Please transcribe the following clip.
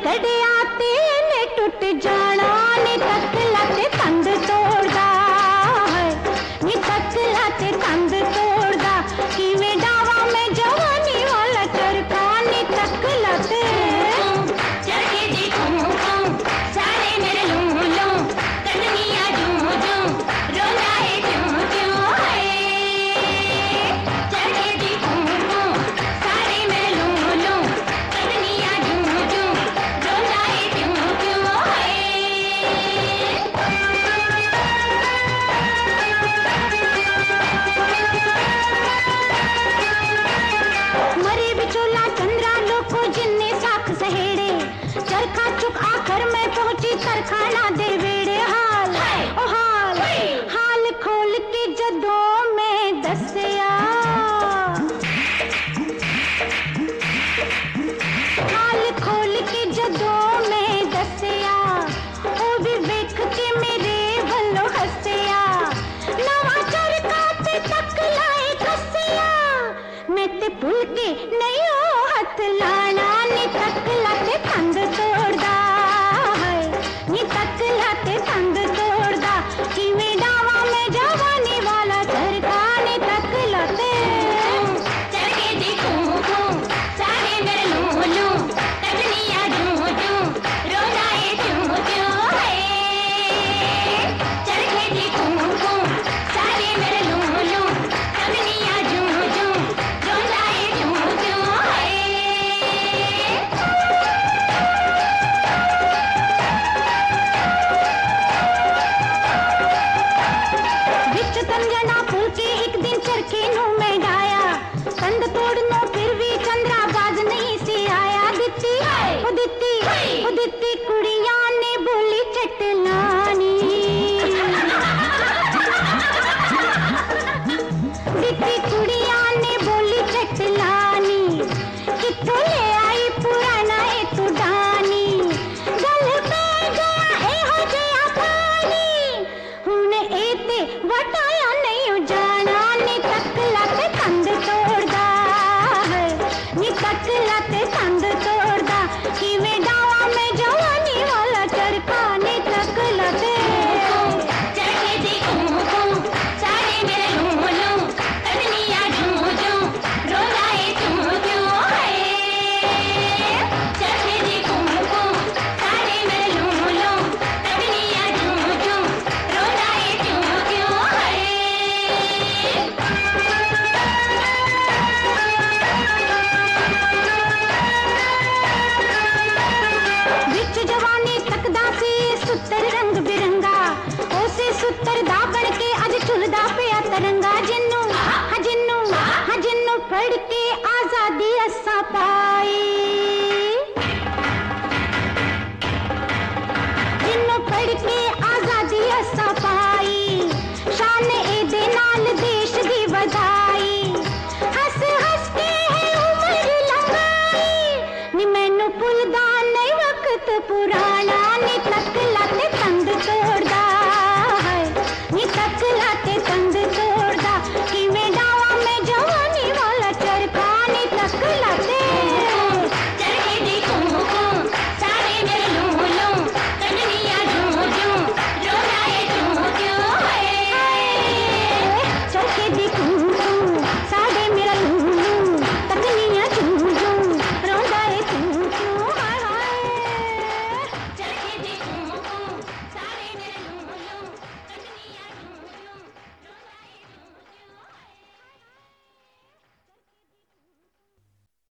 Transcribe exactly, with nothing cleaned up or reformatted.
चढ़िया तेने टूट जाना नी तकला ते तंद तोड़दा है नी तकला ते तंद तोड़दा किवें डावा में जवानी वाला चरखा नी तकला ते चढ़े दी घूम सारे मेरे लूं लूं तन्निया जूं जूं रोना है क्यों क्यों है चढ़े दी घूम सारे मेरे लूं लूं तन्निया जूं जूं रोना है क्यों क्यों है मरे बिचोला चंद्रा लोको जिन्ने साख सहेड़े चरखा चुक आखर में पहुंची तरखाना दे वेड़े हाल ओ हाल हाल खोल के जदों में दसिया हाल खोल के जदों में दसिया ओ भी वेख के मेरे वल्लों हसिया नवा चरखा ते तक लाए कसिया मैं ते भुल के नहीं ओ हथ लाना नी तकला ते तंद तोड़दा है नी तकला ते तंद तोड़दा किवें डावा में जवानी वाला चरखा नी तकला ते चरखे दी घूम सारे मेरे लूं लूं तन्निया जूं जूं रोना है क्यों क्यों है चरखे दी घूम सारे मेरे लूं लूं तन्निया जूं जूं रोना है क्यों क्यों है विच तंजना फुल के एक दिन चरखे नूं मैं डाया तंद तोड़नो फिर भी चंद्रा बाज नहीं सी आया दित्ती ओ दित्ती ओ दित्ती कुड़ियां ने बोली चटलानी दित्ती कुड़ियां ने बोली चटलानी कित्थों ले आई पुराना ए तू डानी गल पे गया ए हो गया पानी हुण ए ते वटाया नहीं जाना नी तकला ते तंद तोड़दा है नी तकला ते तंद तोड़दा किवें डावा में जवानी वाला चरखा नी तकला ते चरखे दी घूम सारे मेरे लूं लूं तन्निया जूं जूं रोना है क्यों क्यों है चरखे दी घूम सारे मेरे लूं लूं तन्निया जूं जूं रोना है क्यों क्यों है विच जवानी तकदा सी सुत्तर रंग बिरंगा उसे सुत्तर दा बन के अज झुलदा पिया तरंगा जिन्नू हाँ जिन्नू हाँ जिन्नू फड़ के आजादी असा पा